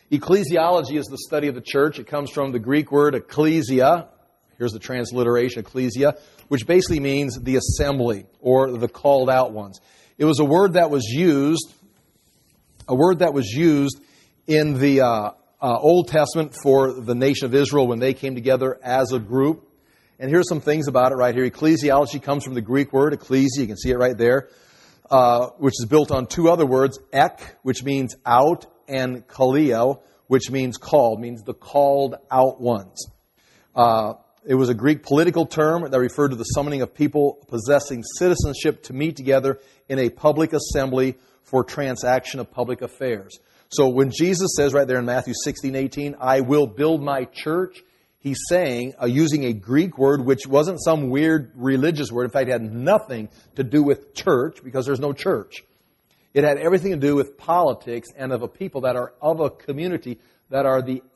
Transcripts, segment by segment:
Ecclesiology is the study of the church. It comes from the Greek word ecclesia. Here's the transliteration, ecclesia, which basically means the assembly or the called out ones. It was a word that was used in the Old Testament for the nation of Israel when they came together as a group. And here's some things about it right here. Ecclesiology comes from the Greek word ecclesia. You can see it right there, which is built on two other words, ek, which means out, and kaleo, which means called, means the called out ones. It was a Greek political term that referred to the summoning of people possessing citizenship to meet together in a public assembly for transaction of public affairs. So when Jesus says right there in Matthew 16:18, I will build my church, he's saying, using a Greek word, which wasn't some weird religious word. In fact, it had nothing to do with church because there's no church. It had everything to do with politics and of a people that are of a community that are the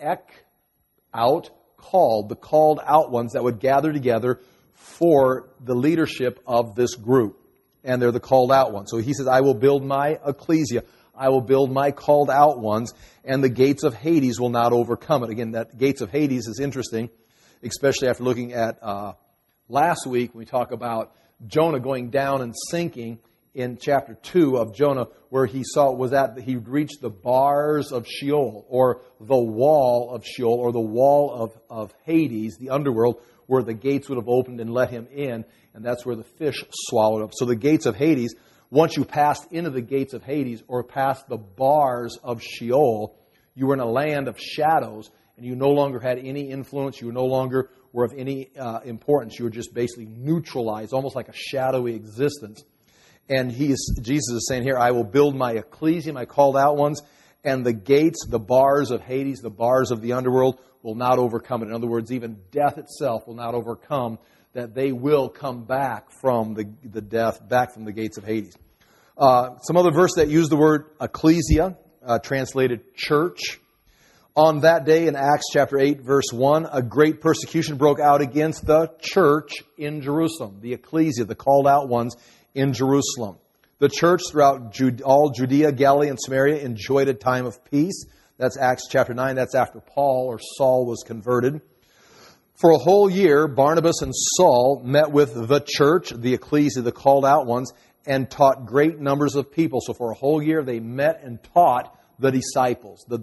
out called, the called out ones that would gather together for the leadership of this group. And they're the called out ones. So he says, I will build my ecclesia. I will build my called out ones, and the gates of Hades will not overcome it. Again, that gates of Hades is interesting, especially after looking at last week when we talk about Jonah going down and sinking in chapter 2 of Jonah, where he he reached the bars of Sheol, or the wall of Sheol, or the wall of Hades, the underworld, where the gates would have opened and let him in, and that's where the fish swallowed up. So the gates of Hades, once you passed into the gates of Hades or past the bars of Sheol, you were in a land of shadows, and you no longer had any influence. You no longer were of any importance. You were just basically neutralized, almost like a shadowy existence. And Jesus is saying here, I will build my ecclesia, my called out ones, and the gates, the bars of Hades, the bars of the underworld will not overcome it. In other words, even death itself will not overcome that. They will come back from the death, back from the gates of Hades. Some other verse that use the word ecclesia, translated church. On that day in Acts chapter 8, verse 1, a great persecution broke out against the church in Jerusalem, the ecclesia, the called out ones in Jerusalem. The church throughout all Judea, Galilee, and Samaria enjoyed a time of peace. That's Acts chapter 9. That's after Paul or Saul was converted. For a whole year, Barnabas and Saul met with the church, the ecclesia, the called out ones, and taught great numbers of people. So for a whole year, they met and taught the disciples, not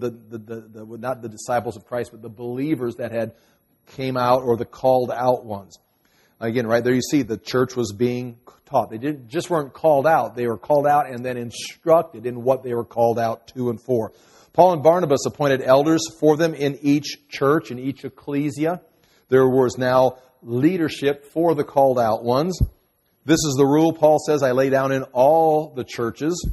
the disciples of Christ, but the believers that had came out, or the called out ones. Again, right there you see the church was being taught. They just weren't called out. They were called out and then instructed in what they were called out to and for. Paul and Barnabas appointed elders for them in each church, in each ecclesia. There was now leadership for the called out ones. This is the rule, Paul says, I lay down in all the churches,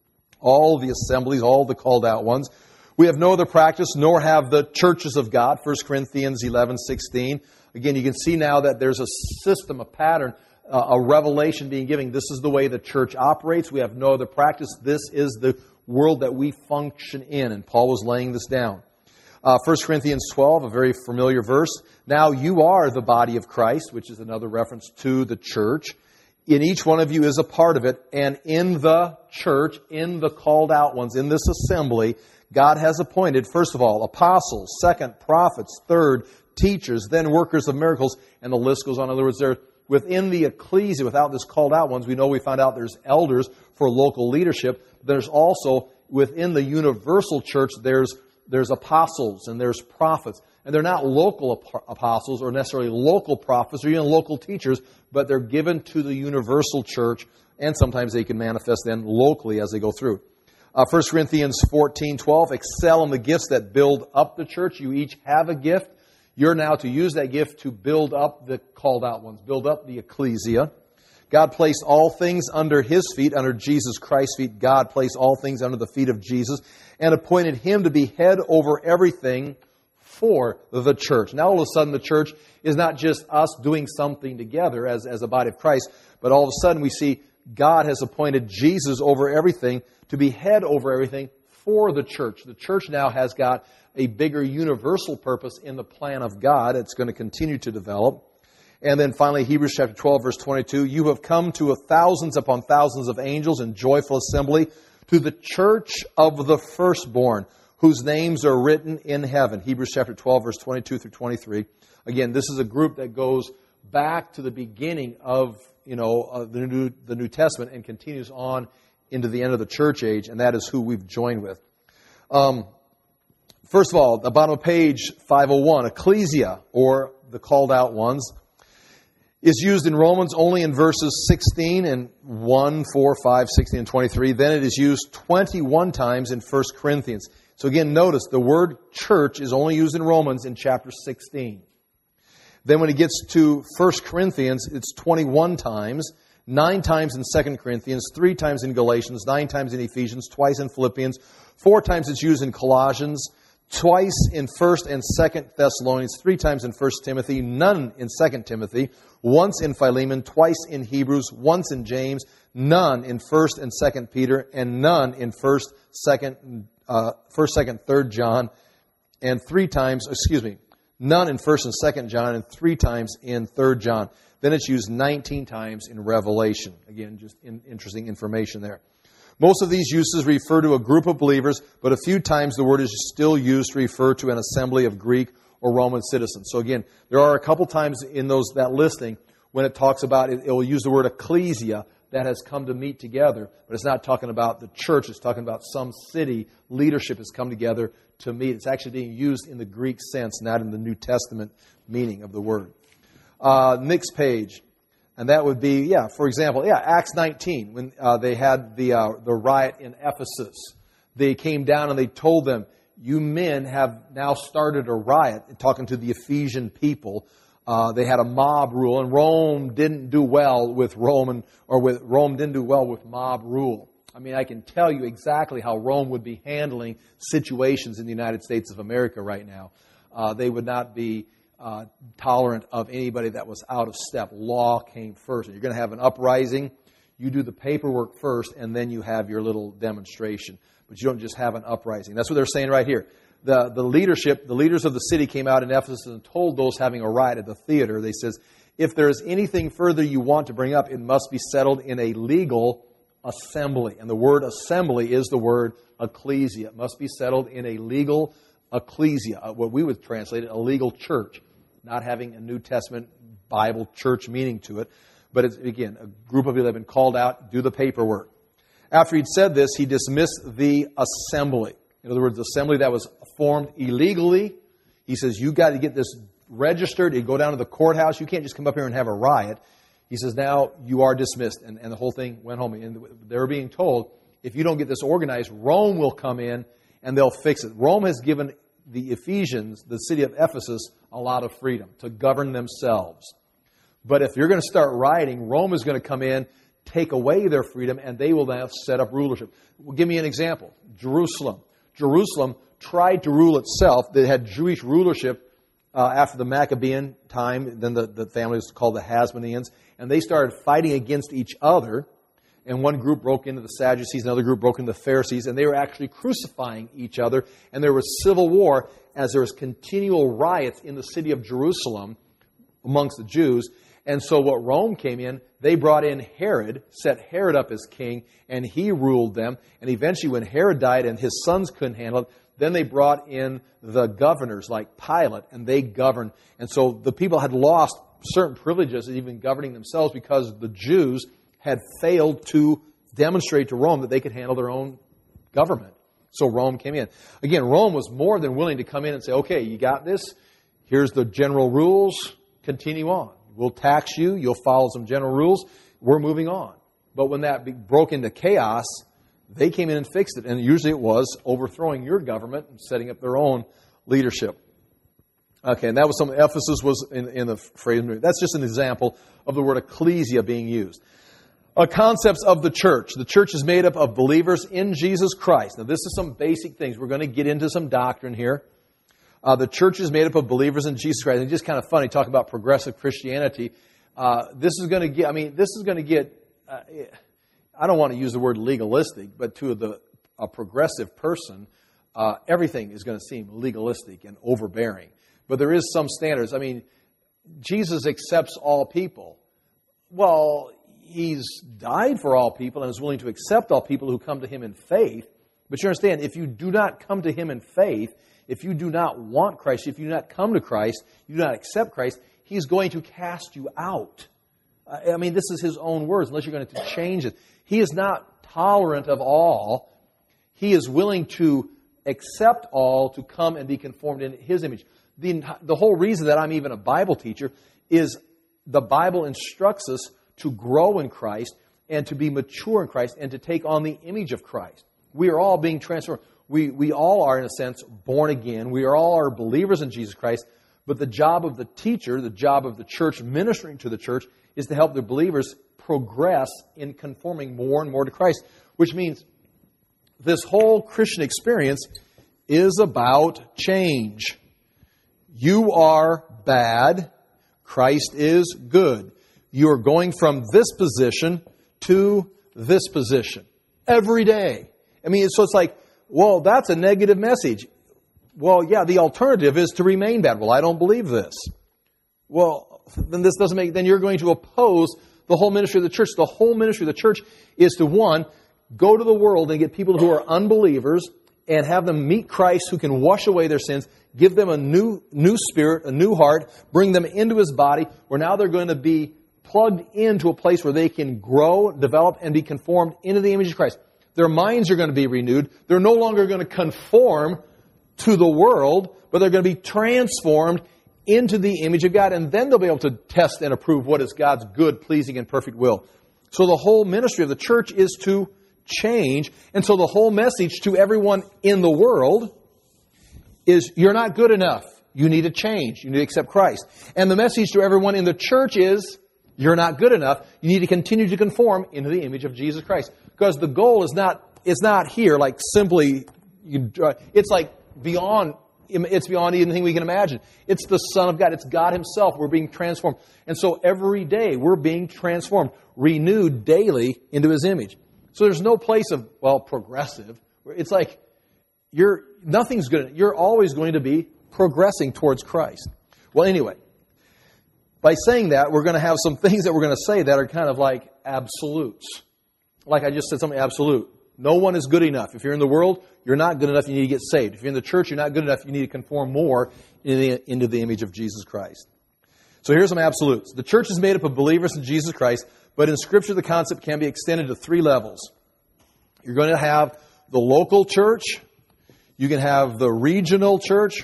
all the assemblies, all the called out ones. We have no other practice, nor have the churches of God. 1 Corinthians 11:16. Again, you can see now that there's a system, a pattern, a revelation being given. This is the way the church operates. We have no other practice. This is the world that we function in. And Paul was laying this down. 1 Corinthians 12, a very familiar verse. Now you are the body of Christ, which is another reference to the church. In each one of you is a part of it. And in the church, in the called out ones, in this assembly, God has appointed, first of all, apostles, second, prophets, third, teachers, then workers of miracles, and the list goes on. In other words, within the ecclesia, without this called out ones, we found out there's elders for local leadership. There's also, within the universal church, there's apostles and there's prophets. And they're not local apostles or necessarily local prophets or even local teachers, but they're given to the universal church, and sometimes they can manifest then locally as they go through. 1 Corinthians 14:12, excel in the gifts that build up the church. You each have a gift. You're now to use that gift to build up the called out ones, build up the ecclesia. God placed all things under His feet, under Jesus Christ's feet. God placed all things under the feet of Jesus and appointed Him to be head over everything for the church. Now all of a sudden the church is not just us doing something together as a body of Christ, but all of a sudden we see God has appointed Jesus over everything to be head over everything for the church. The church now has got a bigger universal purpose in the plan of God. It's going to continue to develop. And then finally, Hebrews chapter 12, verse 22, you have come to thousands upon thousands of angels in joyful assembly to the church of the firstborn, whose names are written in heaven. Hebrews chapter 12, verse 22 through 23. Again, this is a group that goes back to the beginning of, the New Testament and continues on into the end of the church age, and that is who we've joined with. First of all, the bottom of page 501, ecclesia, or the called out ones, is used in Romans only in verses 16 and 1, 4, 5, 16, and 23. Then it is used 21 times in 1 Corinthians. So again, notice the word church is only used in Romans in chapter 16. Then when it gets to 1 Corinthians, it's 21 times, 9 times in 2 Corinthians, 3 times in Galatians, 9 times in Ephesians, twice in Philippians, 4 times it's used in Colossians, twice in 1 and 2 Thessalonians, 3 times in 1 Timothy, none in 2 Timothy, once in Philemon, twice in Hebrews, once in James, none in 1 and 2 Peter, and none in 1st, 2nd, 3rd John, and 3 times, none in 1st and 2nd John, and 3 times in 3rd John. Then it's used 19 times in Revelation. Again, just interesting information there. Most of these uses refer to a group of believers, but a few times the word is still used to refer to an assembly of Greek or Roman citizens. So again, there are a couple times in that listing when it talks about, it will use the word ecclesia, that has come to meet together, but it's not talking about the church, it's talking about some city leadership has come together to meet. It's actually being used in the Greek sense, not in the New Testament meaning of the word. Next page. And that would be, for example, Acts 19, when they had the riot in Ephesus. They came down and they told them, you men have now started a riot, talking to the Ephesian people. They had a mob rule, and Rome didn't do well with Rome didn't do well with mob rule. I mean, I can tell you exactly how Rome would be handling situations in the United States of America right now. They would not be tolerant of anybody that was out of step. Law came first. And you're going to have an uprising. You do the paperwork first, and then you have your little demonstration. But you don't just have an uprising. That's what they're saying right here. The leaders of the city came out in Ephesus and told those having a riot at the theater, they says, if there is anything further you want to bring up, it must be settled in a legal assembly. And the word assembly is the word ecclesia. It must be settled in a legal ecclesia, what we would translate it, a legal church, not having a New Testament Bible church meaning to it. But it's, again, a group of people that have been called out, do the paperwork. After he'd said this, he dismissed the assembly. In other words, the assembly that was formed illegally. He says, you got to get this registered. You go down to the courthouse. You can't just come up here and have a riot. He says, now you are dismissed. And the whole thing went home. And they were being told, if you don't get this organized, Rome will come in and they'll fix it. Rome has given the Ephesians, the city of Ephesus, a lot of freedom to govern themselves. But if you're going to start rioting, Rome is going to come in, take away their freedom, and they will now set up rulership. Well, give me an example. Jerusalem. Jerusalem tried to rule itself. They had Jewish rulership after the Maccabean time. Then the family was called the Hasmoneans. And they started fighting against each other. And one group broke into the Sadducees, another group broke into the Pharisees. And they were actually crucifying each other. And there was civil war as there was continual riots in the city of Jerusalem amongst the Jews. And so what Rome came in, they brought in Herod, set Herod up as king, and he ruled them. And eventually when Herod died and his sons couldn't handle it, then they brought in the governors like Pilate, and they governed. And so the people had lost certain privileges, even governing themselves, because the Jews had failed to demonstrate to Rome that they could handle their own government. So Rome came in. Again, Rome was more than willing to come in and say, okay, you got this. Here's the general rules. Continue on. We'll tax you. You'll follow some general rules. We're moving on. But when that broke into chaos, they came in and fixed it. And usually it was overthrowing your government and setting up their own leadership. Okay, and that was something Ephesus was in the phrase. That's just an example of the word ecclesia being used. Concepts of the church. The church is made up of believers in Jesus Christ. Now, this is some basic things. We're going to get into some doctrine here. The church is made up of believers in Jesus Christ. And it's just kind of funny, talk about progressive Christianity. This is going to get, I don't want to use the word legalistic, but to a progressive person, everything is going to seem legalistic and overbearing. But there is some standards. I mean, Jesus accepts all people. Well, He's died for all people and is willing to accept all people who come to Him in faith. But you understand, if you do not come to Him in faith, if you do not want Christ, if you do not come to Christ, you do not accept Christ, He's going to cast you out. I mean, this is His own words, unless you're going to change it. He is not tolerant of all. He is willing to accept all to come and be conformed in His image. The whole reason that I'm even a Bible teacher is the Bible instructs us to grow in Christ and to be mature in Christ and to take on the image of Christ. We are all being transformed. We all are, in a sense, born again. We all are believers in Jesus Christ. But the job of the teacher, the job of the church ministering to the church, is to help the believers progress in conforming more and more to Christ. Which means this whole Christian experience is about change. You are bad. Christ is good. You are going from this position to this position every day. I mean, so it's like, well, that's a negative message. Well, yeah, the alternative is to remain bad. Well, I don't believe this. Well, then this doesn't make, then you're going to oppose the whole ministry of the church. The whole ministry of the church is to, one, go to the world and get people who are unbelievers and have them meet Christ who can wash away their sins, give them a new spirit, a new heart, bring them into His body, where now they're going to be plugged into a place where they can grow, develop, and be conformed into the image of Christ. Their minds are going to be renewed. They're no longer going to conform to the world, but they're going to be transformed into the image of God. And then they'll be able to test and approve what is God's good, pleasing, and perfect will. So the whole ministry of the church is to change. And so the whole message to everyone in the world is, you're not good enough. You need to change. You need to accept Christ. And the message to everyone in the church is, you're not good enough. You need to continue to conform into the image of Jesus Christ. Because the goal is not here like simply, it's like beyond, it's beyond anything we can imagine. It's the Son of God. It's God Himself. We're being transformed. And so every day we're being transformed, renewed daily into His image. So there's no place of, well, progressive. It's like nothing's good. You're always going to be progressing towards Christ. Well, anyway, by saying that, we're going to have some things that we're going to say that are kind of like absolutes. Like I just said, something absolute. No one is good enough. If you're in the world, you're not good enough. You need to get saved. If you're in the church, you're not good enough. You need to conform more into the image of Jesus Christ. So here's some absolutes. The church is made up of believers in Jesus Christ, but in Scripture, the concept can be extended to 3 levels. You're going to have the local church, you can have the regional church,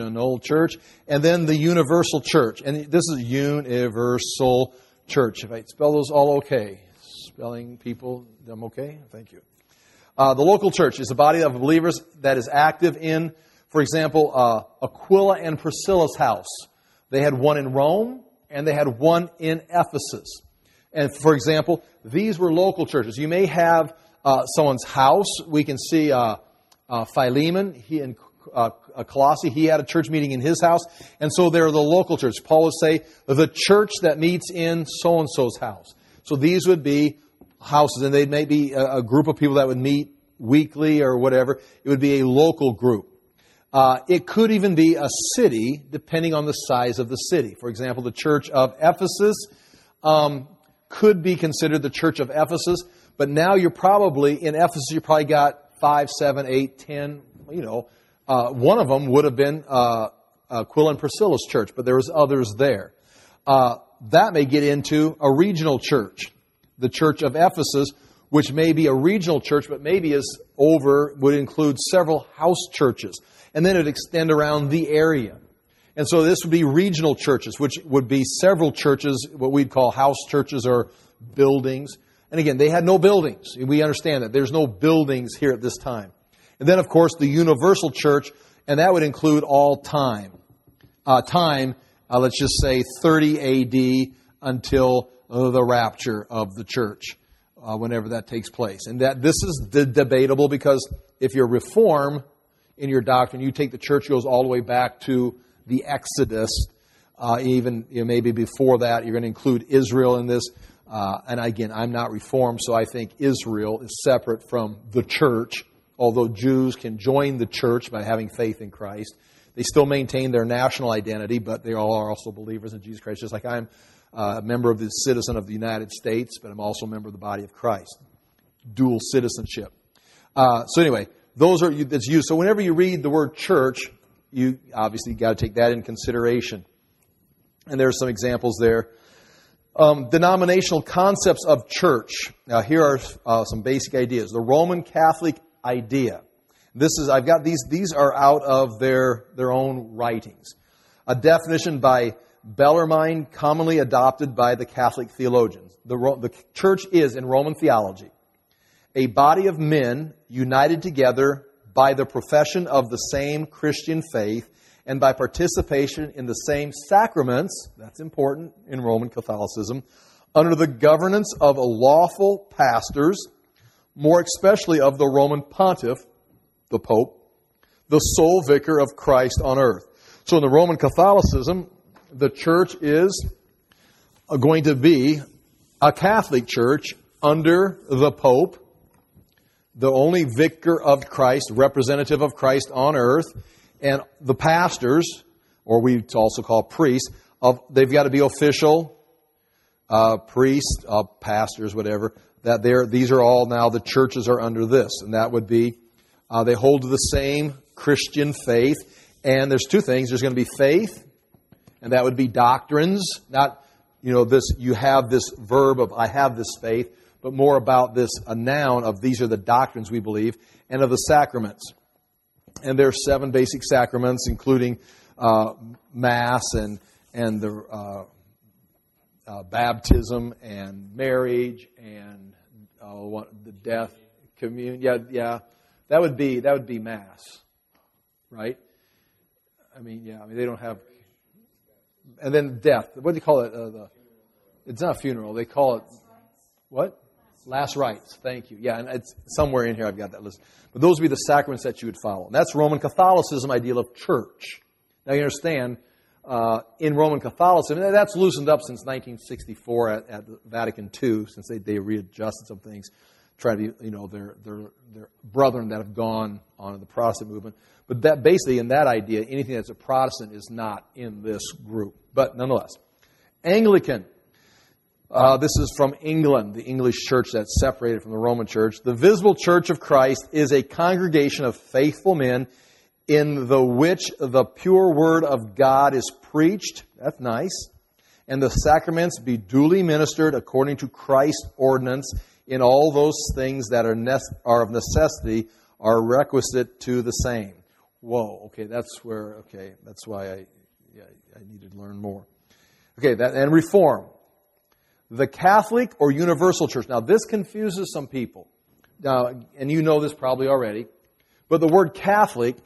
and then the universal church. And this is universal church. If I spell those all okay. Spelling people, I'm okay? Thank you. The local church is a body of believers that is active in, for example, Aquila and Priscilla's house. They had one in Rome, and they had one in Ephesus. And for example, these were local churches. You may have someone's house. We can see Philemon, he in Colossae, he had a church meeting in his house. And so they're the local church. Paul would say, the church that meets in so-and-so's house. So these would be houses, and they may be a group of people that would meet weekly or whatever. It would be a local group. It could even be a city, depending on the size of the city. For example, the church of Ephesus could be considered the church of Ephesus, but now you're probably, in Ephesus, you probably got 5, 7, 8, 10, one of them would have been Aquila and Priscilla's church, but there was others there. That may get into a regional church, the church of Ephesus, which may be a regional church, but maybe would include several house churches. And then it would extend around the area. And so this would be regional churches, which would be several churches, what we'd call house churches or buildings. And again, they had no buildings. We understand that. There's no buildings here at this time. And then, of course, the universal church, and that would include all time. Let's just say 30 A.D. until the rapture of the church, whenever that takes place. And that this is debatable because if you're Reform in your doctrine, you take the church goes all the way back to the Exodus. Even maybe before that, you're going to include Israel in this. And again, I'm not Reformed, so I think Israel is separate from the church. Although Jews can join the church by having faith in Christ, they still maintain their national identity, but they all are also believers in Jesus Christ. Just like I'm a member of the citizen of the United States, but I'm also a member of the body of Christ. Dual citizenship. So anyway, that's used. So whenever you read the word church, you obviously got to take that in consideration. And there are some examples there. Denominational concepts of church. Now here are some basic ideas. The Roman Catholic idea. I've got these are out of their own writings. A definition by Bellarmine, commonly adopted by the Catholic theologians. The church is, in Roman theology, a body of men united together by the profession of the same Christian faith and by participation in the same sacraments, that's important in Roman Catholicism, under the governance of lawful pastors, more especially of the Roman pontiff, the Pope, the sole vicar of Christ on earth. So in the Roman Catholicism, the church is going to be a Catholic church under the Pope, the only vicar of Christ, representative of Christ on earth, and the pastors, or we also call priests, they've got to be official priests, pastors, whatever. These are all now the churches are under this, and that would be they hold to the same Christian faith. And there's two things: there's going to be faith, and that would be doctrines. Not this. You have this verb of I have this faith, but more about this a noun of these are the doctrines we believe, and of the sacraments. And there are 7 basic sacraments, including Mass and the baptism and marriage and the death, communion. Yeah, that would be Mass, right? I mean, they don't have. And then death. What do you call it? It's not a funeral. They call it what? Last rites. Thank you. Yeah, and it's somewhere in here I've got that list. But those would be the sacraments that you would follow. And that's Roman Catholicism ideal of church. Now you understand, in Roman Catholicism, that's loosened up since 1964 at Vatican II, since they readjusted some things, try to be, their brethren that have gone on to the Protestant movement. But that basically, in that idea, anything that's a Protestant is not in this group. But nonetheless, Anglican. This is from England, the English church that's separated from the Roman church. The visible church of Christ is a congregation of faithful men in the which the pure word of God is preached. That's nice. And the sacraments be duly ministered according to Christ's ordinance in all those things that are of necessity are requisite to the same. Whoa, okay, that's why I needed to learn more. Okay, and reform. The Catholic or universal church. Now, this confuses some people. Now, and you know this probably already. But the word Catholic,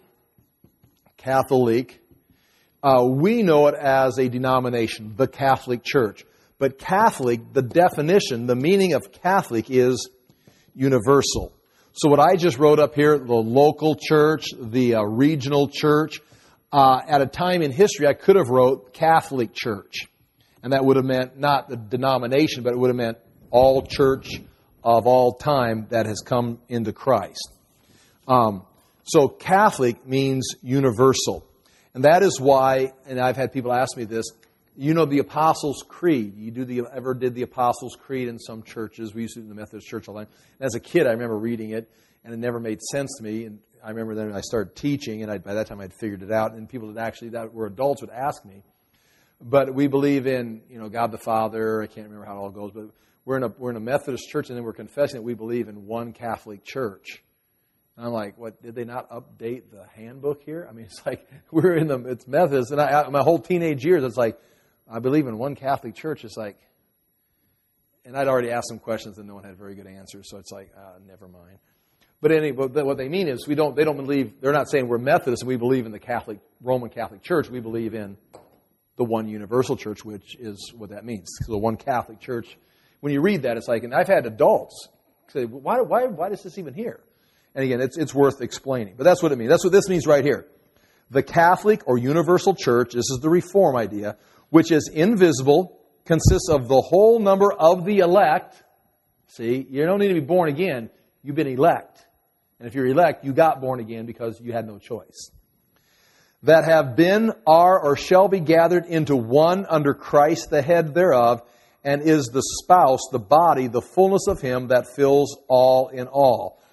we know it as a denomination, the Catholic Church. But Catholic, the definition, the meaning of Catholic is universal. So what I just wrote up here, the local church, the regional church, at a time in history I could have wrote Catholic Church. And that would have meant not the denomination, but it would have meant all church of all time that has come into Christ. So Catholic means universal. And that is why, and I've had people ask me this, the Apostles' Creed. Ever did the Apostles' Creed in some churches? We used to do it in the Methodist Church all the time. And as a kid, I remember reading it, and it never made sense to me. And I remember then I started teaching, and by that time I'd figured it out. And people that were adults would ask me. But we believe in, God the Father. I can't remember how it all goes, but we're in a Methodist church, and then we're confessing that we believe in one Catholic church. And I'm like, what? Did they not update the handbook here? I mean, it's like it's Methodist, and my whole teenage years, it's like I believe in one Catholic church. It's like, and I'd already asked some questions, and no one had very good answers, so it's like, never mind. But anyway, what they mean is they don't believe. They're not saying we're Methodist and we believe in the Roman Catholic Church. We believe in the one universal church, which is what that means. So the one Catholic Church. When you read that, it's like, and I've had adults say, why is this even here? And again, it's worth explaining. But that's what it means. That's what this means right here. The Catholic or universal church, this is the Reform idea, which is invisible, consists of the whole number of the elect. See, you don't need to be born again. You've been elect. And if you're elect, you got born again because you had no choice. That have been, are, or shall be gathered into one under Christ the head thereof, and is the spouse, the body, the fullness of Him that fills all in all.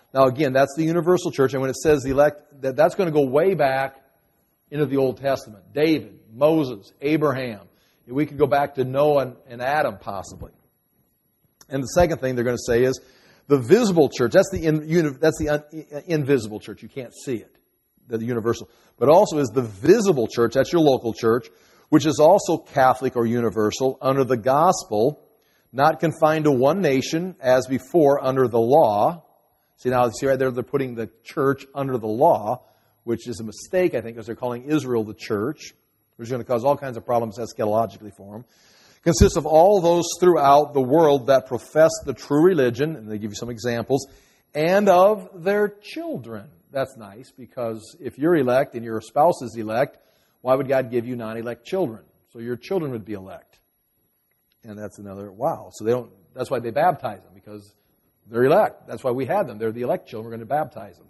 Now again, that's the universal church, and when it says the elect, that's going to go way back into the Old Testament. David, Moses, Abraham. We could go back to Noah and Adam possibly. And the second thing they're going to say is the visible church. That's the invisible church. You can't see it. The universal. But also is the visible church. That's your local church, which is also Catholic or universal under the gospel, not confined to one nation as before under the law. See right there, they're putting the church under the law, which is a mistake, I think, because they're calling Israel the church, which is going to cause all kinds of problems eschatologically for them. Consists of all those throughout the world that profess the true religion, and they give you some examples, and of their children. That's nice, because if you're elect and your spouse is elect, why would God give you non-elect children? So your children would be elect. And that's another, wow. So that's why they baptize them, because they're elect. That's why we had them. They're the elect children. We're going to baptize them.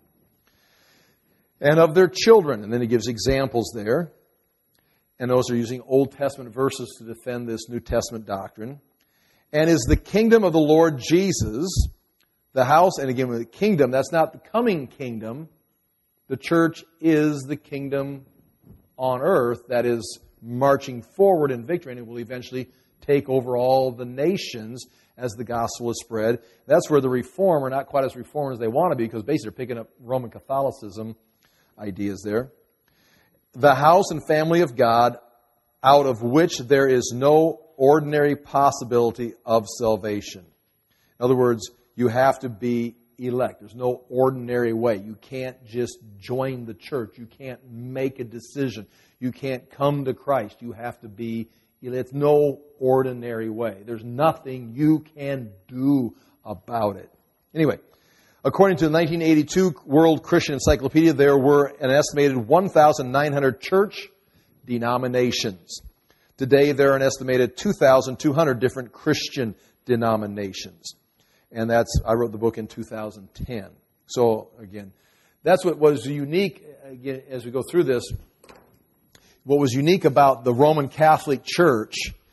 And of their children. And then he gives examples there. And those are using Old Testament verses to defend this New Testament doctrine. And is the kingdom of the Lord Jesus, the house, and again, with the kingdom, that's not the coming kingdom. The church is the kingdom on earth that is marching forward in victory, and it will eventually take over all the nations as the gospel is spread. That's where the Reform are not quite as Reformed as they want to be, because basically they're picking up Roman Catholicism ideas there. The house and family of God, out of which there is no ordinary possibility of salvation. In other words, you have to be elect. There's no ordinary way. You can't just join the church. You can't make a decision. You can't come to Christ. You have to be elect. It's no ordinary way. There's nothing you can do about it. Anyway, according to the 1982 World Christian Encyclopedia, there were an estimated 1,900 church denominations. Today, there are an estimated 2,200 different Christian denominations. And I wrote the book in 2010. So, again, that's what was unique, again, as we go through this. What was unique about the Roman Catholic Church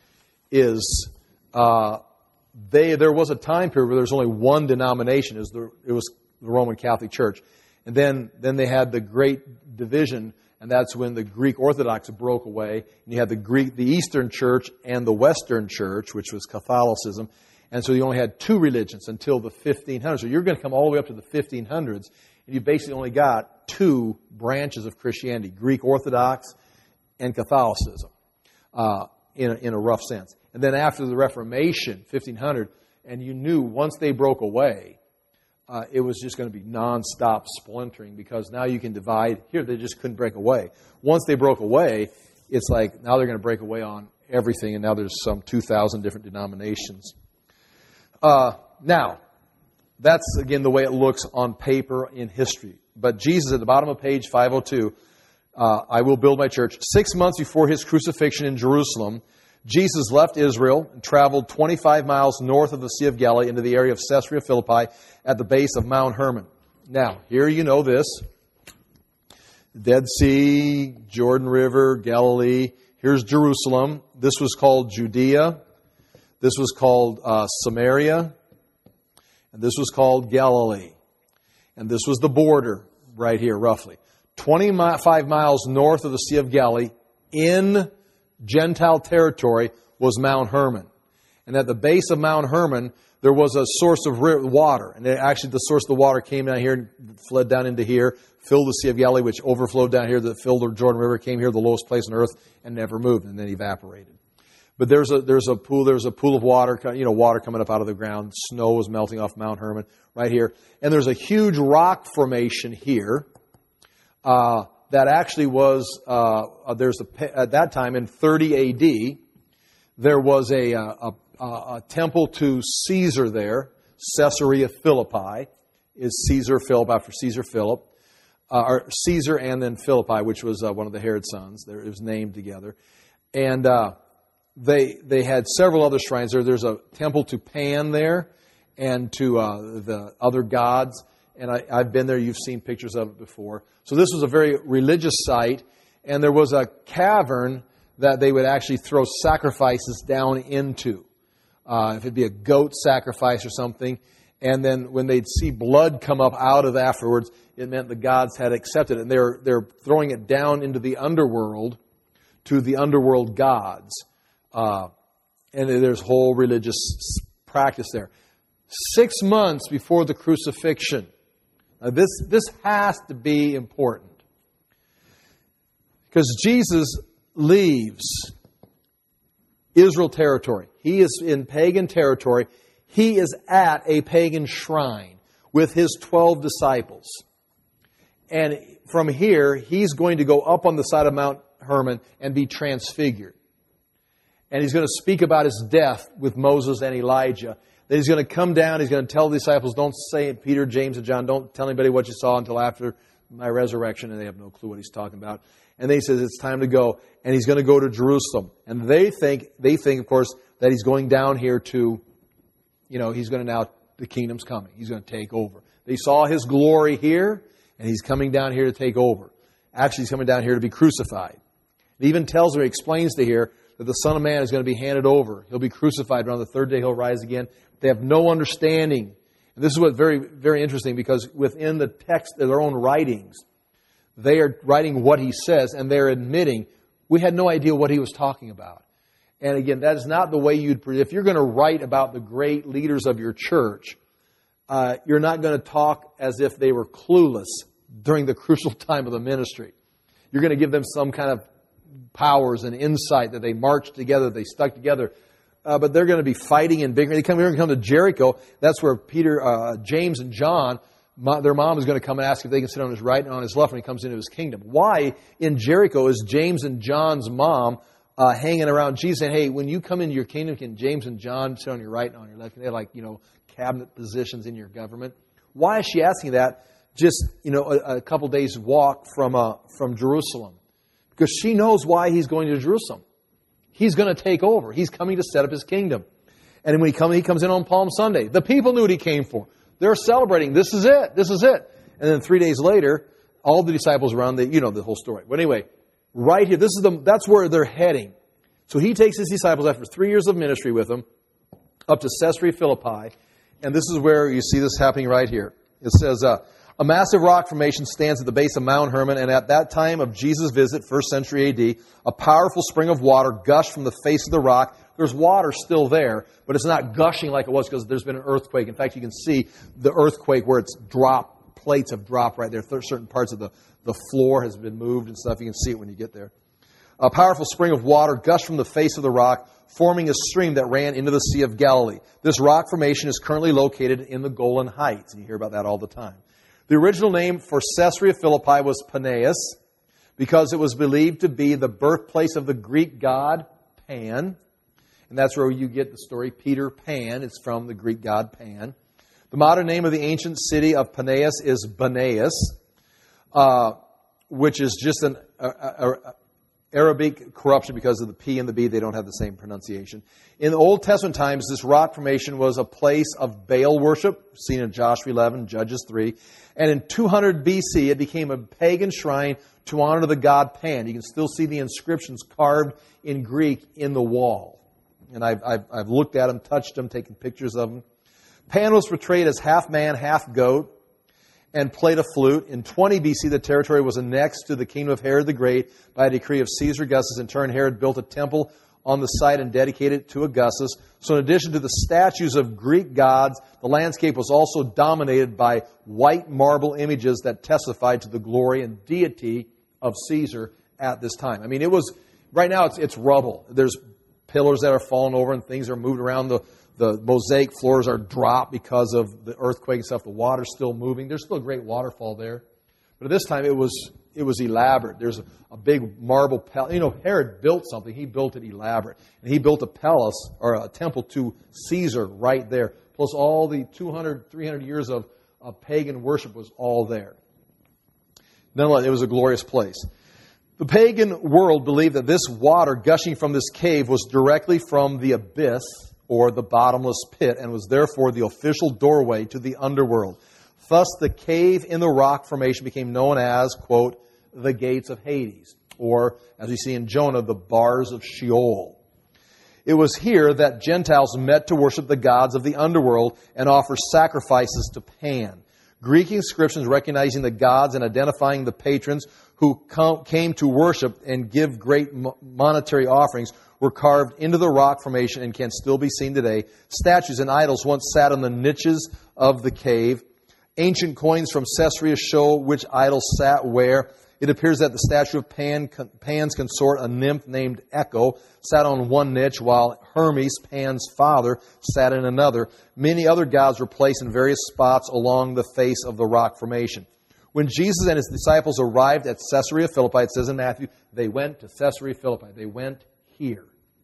is there was a time period where there was only one denomination. It was the Roman Catholic Church. And then they had the Great Division, and that's when the Greek Orthodox broke away. And you had the Eastern Church and the Western Church, which was Catholicism. And so you only had two religions until the 1500s. So you're going to come all the way up to the 1500s, and you basically only got two branches of Christianity, Greek Orthodox and Catholicism, in a rough sense. And then after the Reformation, 1500, and you knew once they broke away, it was just going to be nonstop splintering, because now you can divide. Here, they just couldn't break away. Once they broke away, it's like now they're going to break away on everything, and now there's some 2,000 different denominations. Now, that's, again, the way it looks on paper in history. But Jesus, at the bottom of page 502, I will build my church. 6 months before his crucifixion in Jerusalem, Jesus left Israel and traveled 25 miles north of the Sea of Galilee into the area of Caesarea Philippi at the base of Mount Hermon. Now, here you know this. Dead Sea, Jordan River, Galilee. Here's Jerusalem. This was called Judea. This was called Samaria. And this was called Galilee. And this was the border right here, roughly. 25 miles north of the Sea of Galilee, in Gentile territory, was Mount Hermon. And at the base of Mount Hermon, there was a source of water. And actually, the source of the water came down here and fled down into here, filled the Sea of Galilee, which overflowed down here, that filled the Jordan River, came here, the lowest place on earth, and never moved, and then evaporated. But there's a pool of water, water coming up out of the ground. Snow was melting off Mount Hermon right here. And there's a huge rock formation here that actually was, at that time in 30 AD, there was a temple to Caesar there. Caesarea Philippi is Caesar Philip after Caesar Philip. Or Caesar and then Philippi, which was one of the Herod sons. It was named together. And they had several other shrines there. There's a temple to Pan there and to the other gods. And I've been there. You've seen pictures of it before. So this was a very religious site. And there was a cavern that they would actually throw sacrifices down into. If it'd be a goat sacrifice or something. And then when they'd see blood come up out of afterwards, it meant the gods had accepted it. And they're throwing it down into the underworld to the underworld gods. And there's whole religious practice there. 6 months before the crucifixion. Now this has to be important. Because Jesus leaves Israel territory. He is in pagan territory. He is at a pagan shrine with his 12 disciples. And from here, he's going to go up on the side of Mount Hermon and be transfigured. And he's going to speak about his death with Moses and Elijah. Then he's going to come down, he's going to tell the disciples, don't say it, Peter, James, and John, don't tell anybody what you saw until after my resurrection. And they have no clue what he's talking about. And then he says, it's time to go. And he's going to go to Jerusalem. And they think, of course, that he's going down here to, he's going to now, the kingdom's coming. He's going to take over. They saw his glory here, and he's coming down here to take over. Actually, he's coming down here to be crucified. It even tells them, he explains to here, that the Son of Man is going to be handed over. He'll be crucified, but on the third day he'll rise again. They have no understanding. And this is what's very, very interesting, because within the text of their own writings, they are writing what he says, and they're admitting, we had no idea what he was talking about. And again, that is not the way if you're going to write about the great leaders of your church, you're not going to talk as if they were clueless during the crucial time of the ministry. You're going to give them some kind of powers and insight that they marched together, they stuck together. But they're going to be fighting and bickering. They're going to come to Jericho. That's where Peter, James, and John, their mom is going to come and ask if they can sit on his right and on his left when he comes into his kingdom. Why in Jericho is James and John's mom hanging around Jesus saying, hey, when you come into your kingdom, can James and John sit on your right and on your left? They're like, cabinet positions in your government. Why is she asking that? Just, a couple days walk from Jerusalem. Because she knows why he's going to Jerusalem. He's going to take over. He's coming to set up his kingdom. And when he comes in on Palm Sunday. The people knew what he came for. They're celebrating. This is it. This is it. And then 3 days later, all the disciples around, the whole story. But anyway, right here, that's where they're heading. So he takes his disciples after 3 years of ministry with them up to Caesarea Philippi. And this is where you see this happening right here. It says, a massive rock formation stands at the base of Mount Hermon, and at that time of Jesus' visit, 1st century A.D., a powerful spring of water gushed from the face of the rock. There's water still there, but it's not gushing like it was because there's been an earthquake. In fact, you can see the earthquake where it's dropped, plates have dropped right there. Certain parts of the floor has been moved and stuff. You can see it when you get there. A powerful spring of water gushed from the face of the rock, forming a stream that ran into the Sea of Galilee. This rock formation is currently located in the Golan Heights, and you hear about that all the time. The original name for Caesarea Philippi was Paneas, because it was believed to be the birthplace of the Greek god Pan. And that's where you get the story Peter Pan. It's from the Greek god Pan. The modern name of the ancient city of Paneas is Banaeus, which is just an Arabic corruption because of the P and the B. They don't have the same pronunciation. In the Old Testament times, this rock formation was a place of Baal worship, seen in Joshua 11, Judges 3. And in 200 BC, it became a pagan shrine to honor the god Pan. You can still see the inscriptions carved in Greek in the wall. And I've looked at them, touched them, taken pictures of them. Pan was portrayed as half man, half goat, and played a flute. In 20 BC, the territory was annexed to the kingdom of Herod the Great by a decree of Caesar Augustus. In turn, Herod built a temple on the site and dedicated it to Augustus. So in addition to the statues of Greek gods, the landscape was also dominated by white marble images that testified to the glory and deity of Caesar at this time. I mean, right now it's rubble. There's pillars that are fallen over and things are moved around. The mosaic floors are dropped because of the earthquake and stuff. The water's still moving. There's still a great waterfall there. But at this time, it was elaborate. There's a big marble palace. Herod built something. He built it elaborate. And he built a palace or a temple to Caesar right there. Plus all the 200, 300 years of pagan worship was all there. Nonetheless, it was a glorious place. The pagan world believed that this water gushing from this cave was directly from the abyss, or the bottomless pit, and was therefore the official doorway to the underworld. Thus, the cave in the rock formation became known as, quote, the gates of Hades, or, as we see in Jonah, the bars of Sheol. It was here that Gentiles met to worship the gods of the underworld and offer sacrifices to Pan. Greek inscriptions recognizing the gods and identifying the patrons who came to worship and give great monetary offerings were carved into the rock formation and can still be seen today. Statues and idols once sat in the niches of the cave. Ancient coins from Caesarea show which idols sat where. It appears that the statue of Pan's consort, a nymph named Echo, sat on one niche, while Hermes, Pan's father, sat in another. Many other gods were placed in various spots along the face of the rock formation. When Jesus and his disciples arrived at Caesarea Philippi, it says in Matthew, they went to Caesarea Philippi. They went here.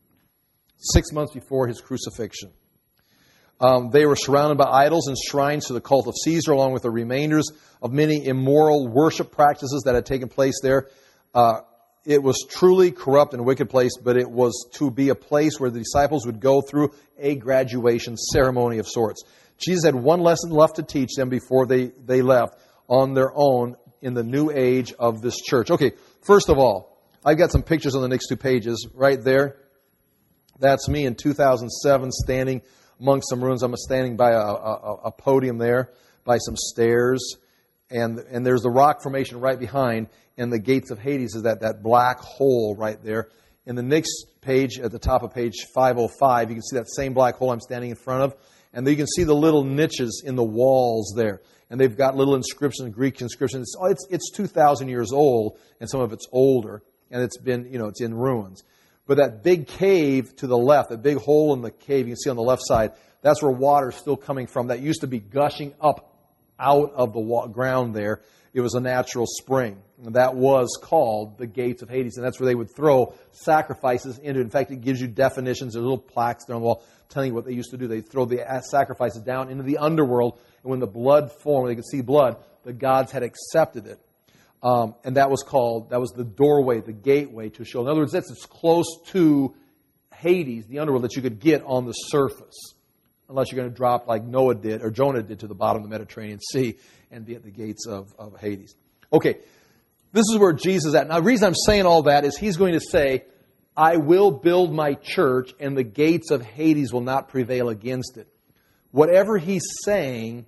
6 months before his crucifixion. They were surrounded by idols and shrines to the cult of Caesar, along with the remainders of many immoral worship practices that had taken place there. It was truly corrupt and wicked place, but it was to be a place where the disciples would go through a graduation ceremony of sorts. Jesus had one lesson left to teach them before they left on their own in the new age of this church. Okay, first of all, I've got some pictures on the next 2 pages right there. That's me in 2007 standing amongst some ruins. I'm standing by a podium there, by some stairs, and there's the rock formation right behind, and the gates of Hades is that black hole right there. In the next page, at the top of page 505, you can see that same black hole I'm standing in front of, and then you can see the little niches in the walls there, and they've got little inscriptions, Greek inscriptions. It's 2,000 years old, and some of it's older, and it's been, it's in ruins. But that big cave to the left, that big hole in the cave you can see on the left side, that's where water's still coming from. That used to be gushing up out of the ground there. It was a natural spring. And that was called the gates of Hades. And that's where they would throw sacrifices into. In fact, it gives you definitions. There's little plaques there on the wall telling you what they used to do. They'd throw the sacrifices down into the underworld. And when the blood formed, they could see blood, the gods had accepted it. And that was the doorway, the gateway to show. In other words, that's as close to Hades, the underworld, that you could get on the surface. Unless you're going to drop like Jonah did to the bottom of the Mediterranean Sea and be at the gates of Hades. Okay, this is where Jesus is at. Now, the reason I'm saying all that is he's going to say, I will build my church and the gates of Hades will not prevail against it. Whatever he's saying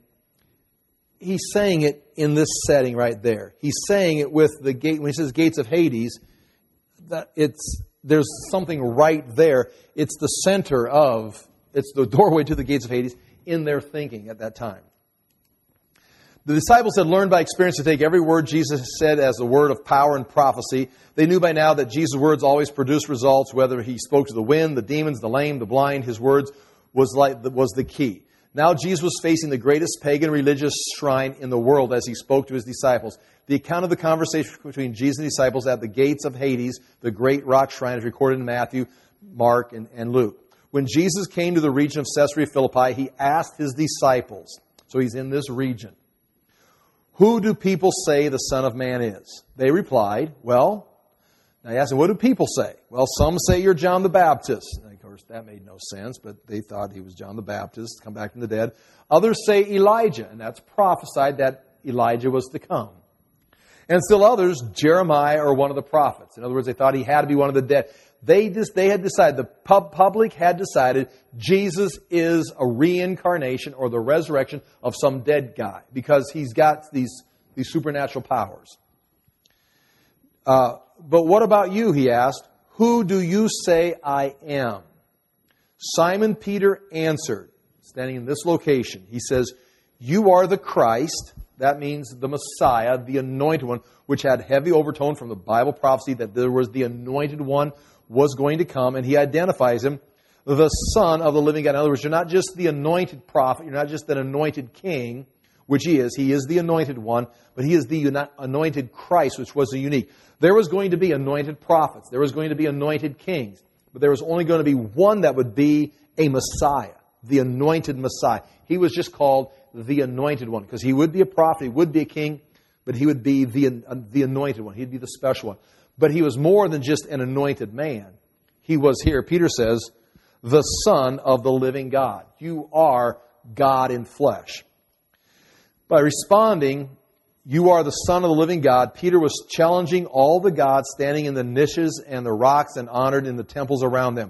it in this setting right there. He's saying it with the gate. When he says gates of Hades, there's something right there. It's the doorway to the gates of Hades in their thinking at that time. The disciples had learned by experience to take every word Jesus said as a word of power and prophecy. They knew by now that Jesus' words always produced results, whether he spoke to the wind, the demons, the lame, the blind. His words was the key. Now Jesus was facing the greatest pagan religious shrine in the world as he spoke to his disciples. The account of the conversation between Jesus and the disciples at the gates of Hades, the great rock shrine, is recorded in Matthew, Mark, and Luke. When Jesus came to the region of Caesarea Philippi, he asked his disciples, so he's in this region, who do people say the Son of Man is? They replied, now he asked them, what do people say? Well, some say you're John the Baptist. And of course, that made no sense, but they thought he was John the Baptist, come back from the dead. Others say Elijah, and that's prophesied that Elijah was to come. And still others, Jeremiah or one of the prophets. In other words, they thought he had to be one of the dead. They had decided, the public had decided, Jesus is a reincarnation or the resurrection of some dead guy because he's got these supernatural powers. But what about you, he asked. Who do you say I am? Simon Peter answered, standing in this location. He says, you are the Christ. That means the Messiah, the anointed one, which had heavy overtone from the Bible prophecy that there was the anointed one was going to come, and he identifies him, the Son of the living God. In other words, you're not just the anointed prophet, you're not just an anointed king, which he is the anointed one, but he is the anointed Christ, which was the unique. There was going to be anointed prophets, there was going to be anointed kings, but there was only going to be one that would be a Messiah, the anointed Messiah. He was just called the anointed one, because he would be a prophet, he would be a king, but he would be the anointed one, he'd be the special one. But he was more than just an anointed man. He was here, Peter says, the Son of the living God. You are God in flesh. By responding, you are the Son of the living God, Peter was challenging all the gods standing in the niches and the rocks and honored in the temples around them.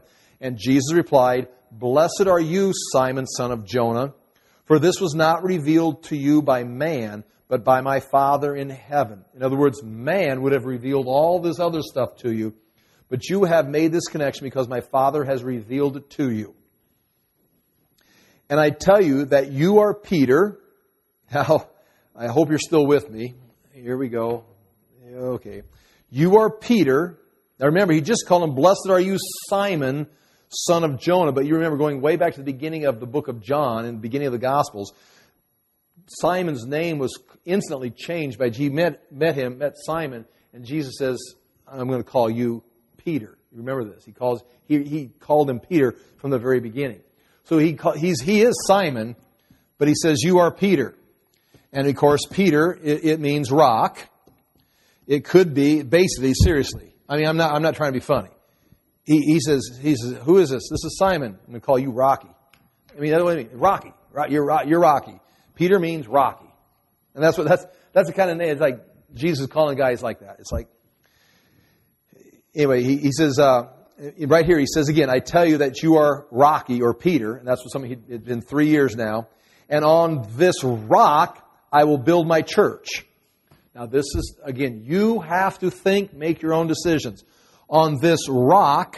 And Jesus replied, "Blessed are you, Simon, son of Jonah, for this was not revealed to you by man, but by my Father in heaven." In other words, man would have revealed all this other stuff to you, but you have made this connection because my Father has revealed it to you. And I tell you that you are Peter. Now, I hope you're still with me. Here we go. Okay. You are Peter. Now remember, he just called him, "Blessed are you, Simon, son of Jonah." But you remember going way back to the beginning of the book of John, in the beginning of the Gospels, Simon's name was instantly changed by Jesus. Met Simon, and Jesus says, "I'm going to call you Peter." You remember this. He called him Peter from the very beginning. So he is Simon, but he says, "You are Peter." And of course, Peter, it means rock. It could be, basically, seriously. I mean, I'm not trying to be funny. He says, "Who is this?" "This is Simon. I'm going to call you Rocky." I mean, that's what I mean. Rocky. You're Rocky. Peter means Rocky. And that's the kind of name. It's like Jesus calling guys like that. It's like, anyway, he says, right here, he says again, "I tell you that you are Rocky," or Peter. And that's what it's been 3 years now. "And on this rock, I will build my church." Now this is, again, you have to think, make your own decisions. "On this rock,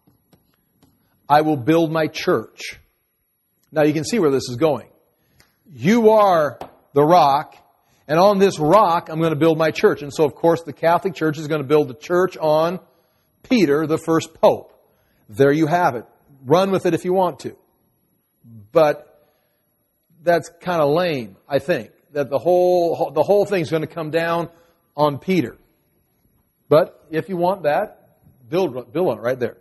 I will build my church." Now you can see where this is going. You are the rock, and on this rock, I'm going to build my church. And so, of course, the Catholic Church is going to build the church on Peter, the first pope. There you have it. Run with it if you want to. But that's kind of lame, I think, that the whole thing's going to come down on Peter. But if you want that, build on it right there.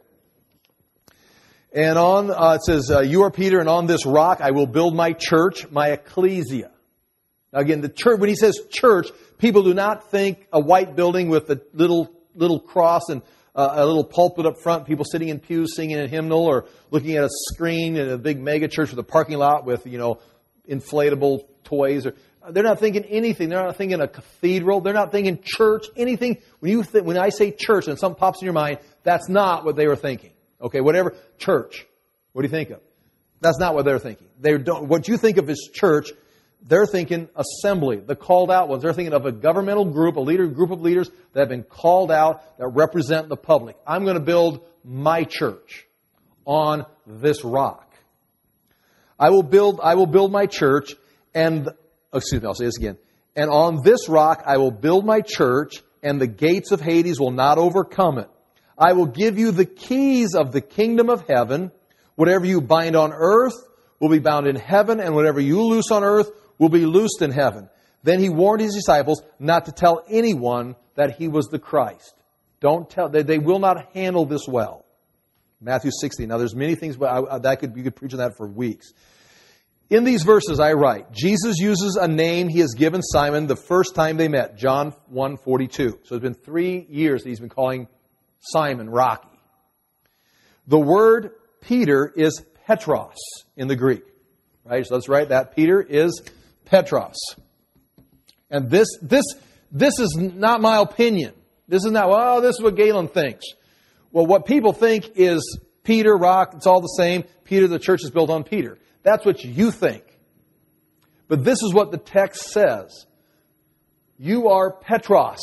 And it says, "You are Peter, and on this rock I will build my church, my ecclesia." Now again, the church, when he says church, people do not think a white building with a little cross and a little pulpit up front, people sitting in pews singing a hymnal, or looking at a screen in a big mega church with a parking lot with, inflatable toys. They're not thinking anything. They're not thinking a cathedral. They're not thinking church, anything. When I say church and something pops in your mind, that's not what they were thinking. Okay, whatever, church. What do you think of? That's not what they're thinking. What you think of as church, they're thinking assembly, the called out ones. They're thinking of a governmental group, group of leaders that have been called out that represent the public. I'm going to build my church on this rock. I will build my church, I'll say this again. "And on this rock I will build my church, and the gates of Hades will not overcome it. I will give you the keys of the kingdom of heaven. Whatever you bind on earth will be bound in heaven, and whatever you loose on earth will be loosed in heaven." Then he warned his disciples not to tell anyone that he was the Christ. Don't tell. They will not handle this well. Matthew 16. Now there's many things, but you could preach on that for weeks. In these verses I write, Jesus uses a name he has given Simon the first time they met, John 1:42. So it's been 3 years that he's been calling Simon Rocky. The word Peter is Petros in the Greek. Right? So let's write that. Peter is Petros. And this is not my opinion. This is not, this is what Galen thinks. Well, what people think is Peter, rock, it's all the same. Peter, the church is built on Peter. That's what you think. But this is what the text says. You are Petros.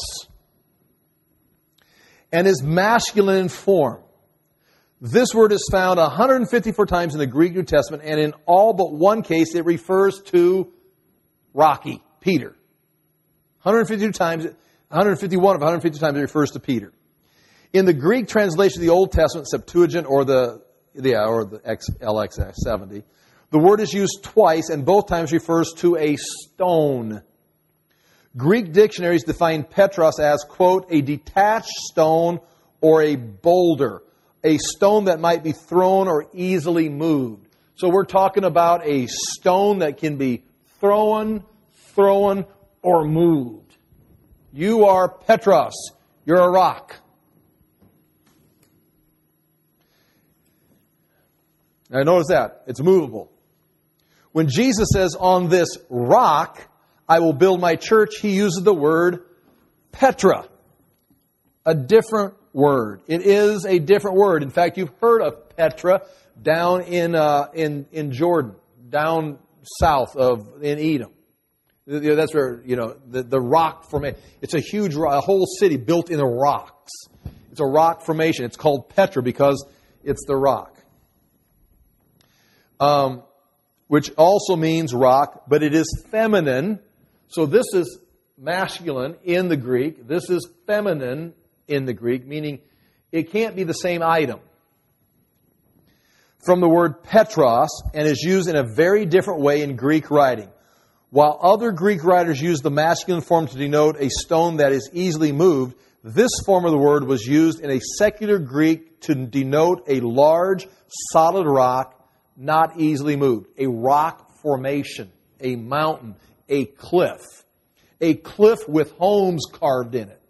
And is masculine in form. This word is found 154 times in the Greek New Testament, and in all but one case it refers to Rocky, Peter. 151 of 150 times it refers to Peter. In the Greek translation of the Old Testament, Septuagint or the LXX 70, the word is used twice, and both times refers to a stone. Greek dictionaries define Petros as, quote, a detached stone or a boulder, a stone that might be thrown or easily moved. So we're talking about a stone that can be thrown, or moved. You are Petros. You're a rock. Now notice that. It's movable. When Jesus says, on this rock, I will build my church, he uses the word Petra, a different word. It is a different word. In fact, you've heard of Petra down in Jordan, down south in Edom. That's where, the rock formation. It's a huge rock, a whole city built in the rocks. It's a rock formation. It's called Petra because it's the rock. Which also means rock, but it is feminine. So this is masculine in the Greek. This is feminine in the Greek, meaning it can't be the same item. From the word Petros, and is used in a very different way in Greek writing. While other Greek writers use the masculine form to denote a stone that is easily moved, this form of the word was used in a secular Greek to denote a large, solid rock, not easily moved. A rock formation, a mountain, a cliff. A cliff with homes carved in it.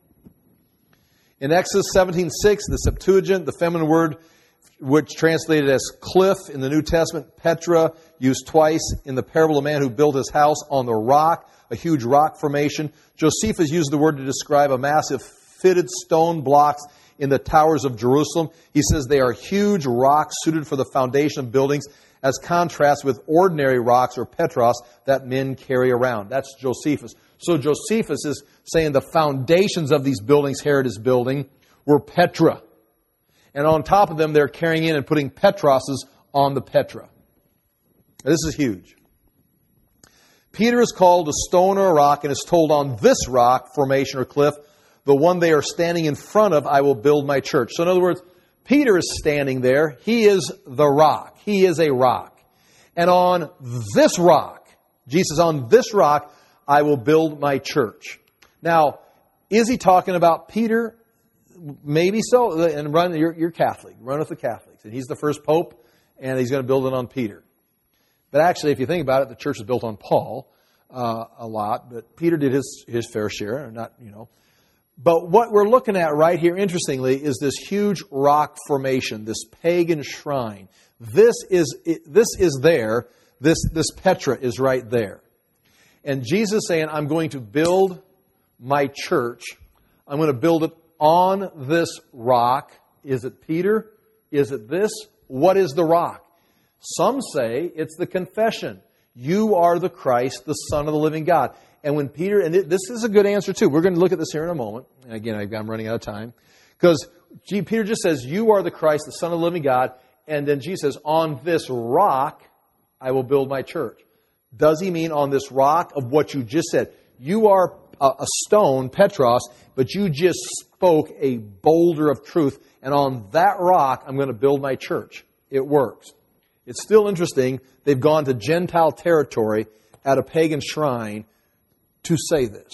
In Exodus 17:6, the Septuagint, the feminine word, which translated as cliff in the New Testament, Petra, used twice in the parable of a man who built his house on the rock, a huge rock formation. Josephus used the word to describe a massive fitted stone blocks in the towers of Jerusalem. He says they are huge rocks suited for the foundation of buildings, as contrast with ordinary rocks or petros that men carry around. That's Josephus. So Josephus is saying the foundations of these buildings Herod is building were Petra. And on top of them, they're carrying in and putting Petroses on the Petra. This is huge. Peter is called a stone or a rock and is told, on this rock, formation or cliff, the one they are standing in front of, I will build my church. So in other words, Peter is standing there. He is the rock. He is a rock. And on this rock, Jesus, on this rock, I will build my church. Now, is he talking about Peter? Maybe so. And you're Catholic. Run with the Catholics. And he's the first pope, and he's going to build it on Peter. But actually, if you think about it, the church was built on Paul a lot. But Peter did his fair share. But what we're looking at right here, interestingly, is this huge rock formation, this pagan shrine. This is there. This Petra is right there. And Jesus is saying, I'm going to build my church. I'm going to build it on this rock. Is it Peter? Is it this? What is the rock? Some say it's the confession. You are the Christ, the Son of the living God. And when Peter, and this is a good answer too. We're going to look at this here in a moment. And again, I'm running out of time. Because Peter just says, you are the Christ, the Son of the living God. And then Jesus says, on this rock, I will build my church. Does he mean on this rock of what you just said? You are a stone, Petros, but you just spoke a boulder of truth. And on that rock, I'm going to build my church. It works. It's still interesting. They've gone to Gentile territory at a pagan shrine to say this.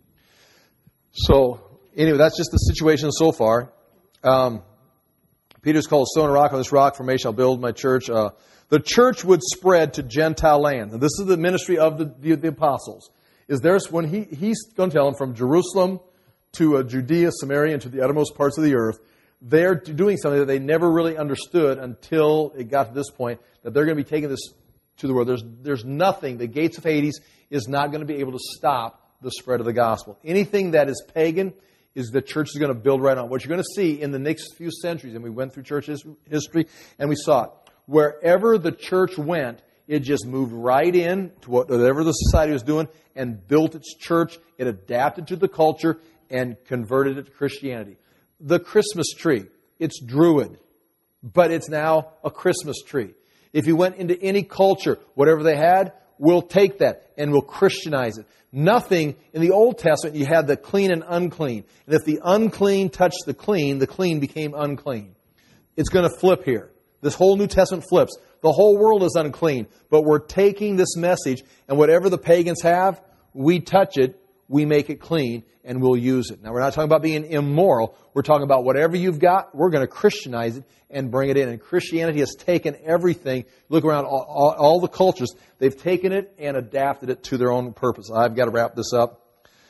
So, anyway, that's just the situation so far. Peter's called stone and rock. On this rock formation, I'll build my church. The church would spread to Gentile land. And this is the ministry of the apostles. When he's going to tell them from Jerusalem to Judea, Samaria, and to the uttermost parts of the earth, they're doing something that they never really understood until it got to this point, that they're going to be taking this to the world. There's nothing, the gates of Hades is not going to be able to stop the spread of the gospel. Anything that is pagan is the church is going to build right on. What you're going to see in the next few centuries, and we went through church history, and we saw it. Wherever the church went, it just moved right in to whatever the society was doing and built its church. It adapted to the culture and converted it to Christianity. The Christmas tree, it's Druid, but it's now a Christmas tree. If you went into any culture, whatever they had, we'll take that and we'll Christianize it. Nothing, in the Old Testament, you had the clean and unclean. And if the unclean touched the clean became unclean. It's going to flip here. This whole New Testament flips. The whole world is unclean, but we're taking this message, and whatever the pagans have, we touch it, we make it clean, and we'll use it. Now, we're not talking about being immoral. We're talking about whatever you've got, we're going to Christianize it and bring it in. And Christianity has taken everything. Look around all the cultures. They've taken it and adapted it to their own purpose. I've got to wrap this up.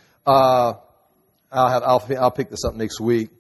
I'll pick this up next week.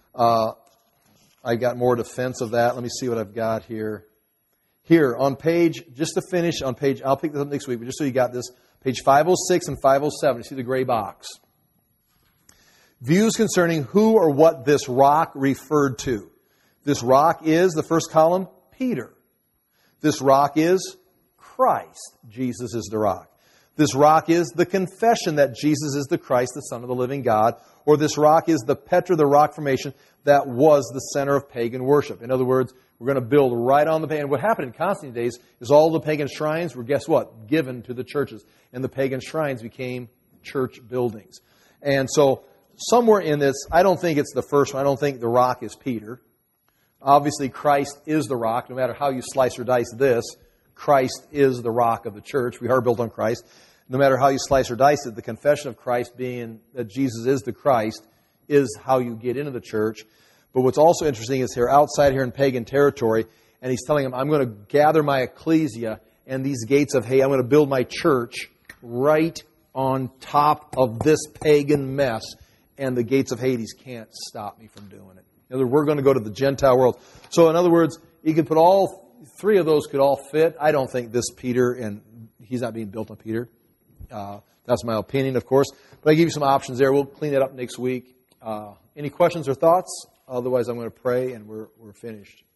I got more defense of that. Let me see what I've got here. Here, on page, just to finish, on page, I'll pick this up next week, but just so you got this, page 506 and 507, you see the gray box. Views concerning who or what this rock referred to. This rock is, the first column, Peter. This rock is Christ. Jesus is the rock. This rock is the confession that Jesus is the Christ, the Son of the living God. Or this rock is the Petra, the rock formation that was the center of pagan worship. In other words, we're going to build right on the pagan. What happened in Constantine's days is all the pagan shrines were, guess what, given to the churches. And the pagan shrines became church buildings. And so somewhere in this, I don't think it's the first one. I don't think the rock is Peter. Obviously, Christ is the rock. No matter how you slice or dice this, Christ is the rock of the church. We are built on Christ. No matter how you slice or dice it, the confession of Christ being that Jesus is the Christ is how you get into the church. But what's also interesting is here, outside here in pagan territory, and he's telling them, I'm going to gather my ecclesia and these gates of, hey, I'm going to build my church right on top of this pagan mess, and the gates of Hades can't stop me from doing it. In other words, we're going to go to the Gentile world. So in other words, you could put all three of those could all fit. I don't think this Peter, and he's not being built on Peter. That's my opinion, of course. But I give you some options there. We'll clean that up next week. Any questions or thoughts? Otherwise, I'm going to pray and we're finished.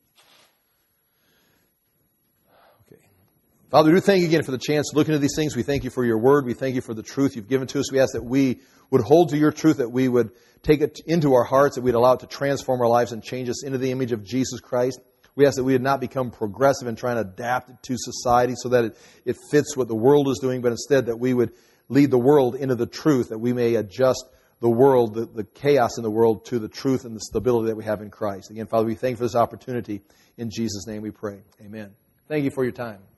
Okay. Father, we do thank you again for the chance to look into these things. We thank you for your word. We thank you for the truth you've given to us. We ask that we would hold to your truth, that we would take it into our hearts, that we'd allow it to transform our lives and change us into the image of Jesus Christ. We ask that we would not become progressive in trying to adapt it to society so that it fits what the world is doing, but instead that we would lead the world into the truth, that we may adjust the world, the chaos in the world, to the truth and the stability that we have in Christ. Again, Father, we thank you for this opportunity. In Jesus' name we pray. Amen. Thank you for your time.